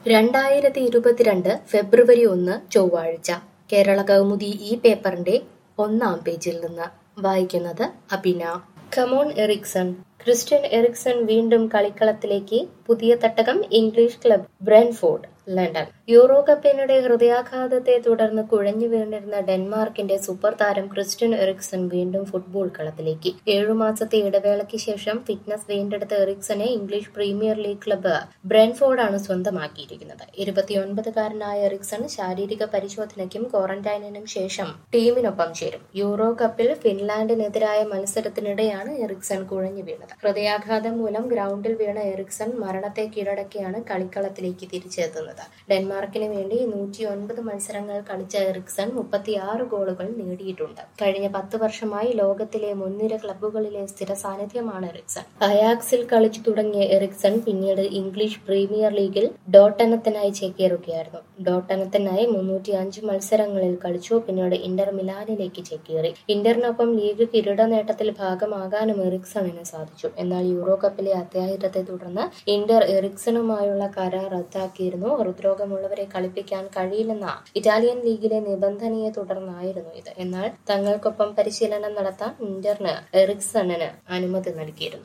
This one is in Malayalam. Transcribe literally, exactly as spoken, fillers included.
രണ്ടായിരത്തി ഇരുപത്തിരണ്ട് ഫെബ്രുവരി ഒന്ന് ചൊവ്വാഴ്ച കേരള കൗമുദി ഈ പേപ്പറിന്റെ ഒന്നാം പേജിൽ നിന്ന് വായിക്കുന്നത് Abina. Come on Eriksen. Christian Eriksen വീണ്ടും കളിക്കളത്തിലേക്ക്. പുതിയ തട്ടകം English club Brentford, London. Euro കപ്പിനിടെ ഹൃദയാഘാതത്തെ തുടർന്ന് കുഴഞ്ഞു വീണിരുന്ന ഡെൻമാർക്കിന്റെ സൂപ്പർ താരം ക്രിസ്റ്റ്യൻ എറിക്സൺ വീണ്ടും ഫുട്ബോൾ കളത്തിലേക്ക്. ഏഴുമാസത്തെ ഇടവേളയ്ക്ക് ശേഷം ഫിറ്റ്നസ് വീണ്ടെടുത്ത എറിക്സനെ ഇംഗ്ലീഷ് പ്രീമിയർ ലീഗ് ക്ലബ്ബ് ബ്രെൻഫോർഡാണ് സ്വന്തമാക്കിയിരിക്കുന്നത്. ഇരുപത്തിയൊൻപതുകാരനായ എറിക്സൺ ശാരീരിക പരിശോധനയ്ക്കും ക്വാറന്റൈനിനും ശേഷം ടീമിനൊപ്പം ചേരും. യൂറോ കപ്പിൽ ഫിൻലാൻഡിനെതിരായ മത്സരത്തിനിടെയാണ് എറിക്സൺ കുഴഞ്ഞു വീണത്. ഹൃദയാഘാതം മൂലം ഗ്രൗണ്ടിൽ വീണ എറിക്സൺ മരണത്തെ കീഴടക്കിയാണ് കളിക്കളത്തിലേക്ക് തിരിച്ചെത്തുന്നത്. ഡെൻമാർക്കിന് വേണ്ടി നൂറ്റി ഒൻപത് മത്സരങ്ങൾ കളിച്ച എറിക്സൺ മുപ്പത്തിയാറ് ഗോളുകൾ നേടിയിട്ടുണ്ട്. കഴിഞ്ഞ പത്ത് വർഷമായി ലോകത്തിലെ മുൻനിര ക്ലബ്ബുകളിലെ സ്ഥിര സാന്നിധ്യമാണ് എറിക്സൺ. അയാക്സിൽ കളിച്ചു തുടങ്ങിയ എറിക്സൺ പിന്നീട് ഇംഗ്ലീഷ് പ്രീമിയർ ലീഗിൽ ഡോട്ടനത്തിനായി ചേക്കേറുകയായിരുന്നു. ഡോട്ടനത്തിനായി മുന്നൂറ്റി അഞ്ച് മത്സരങ്ങളിൽ കളിച്ചു. പിന്നീട് ഇന്റർ മിലാനിലേക്ക് ചേക്കേറി. ഇന്ററിനൊപ്പം ലീഗ് കിരീട നേട്ടത്തിൽ ഭാഗമാകാനും എറിക്സണിന് സാധിച്ചു. എന്നാൽ യൂറോ കപ്പിലെ അത്യാഹിതത്തെ തുടർന്ന് ഇന്റർ എറിക്സണുമായുള്ള കരാർ റദ്ദാക്കിയിരുന്നു. ഹൃദ്രോഗമുള്ളവരെ കളിപ്പിക്കാൻ കഴിയില്ലെന്ന ഇറ്റാലിയൻ ലീഗിലെ നിബന്ധനയെ തുടർന്നായിരുന്നു ഇത്. എന്നാൽ തങ്ങൾക്കൊപ്പം പരിശീലനം നടത്താൻ ഇന്ററിന് എറിക്സണിന് അനുമതി നൽകിയിരുന്നു.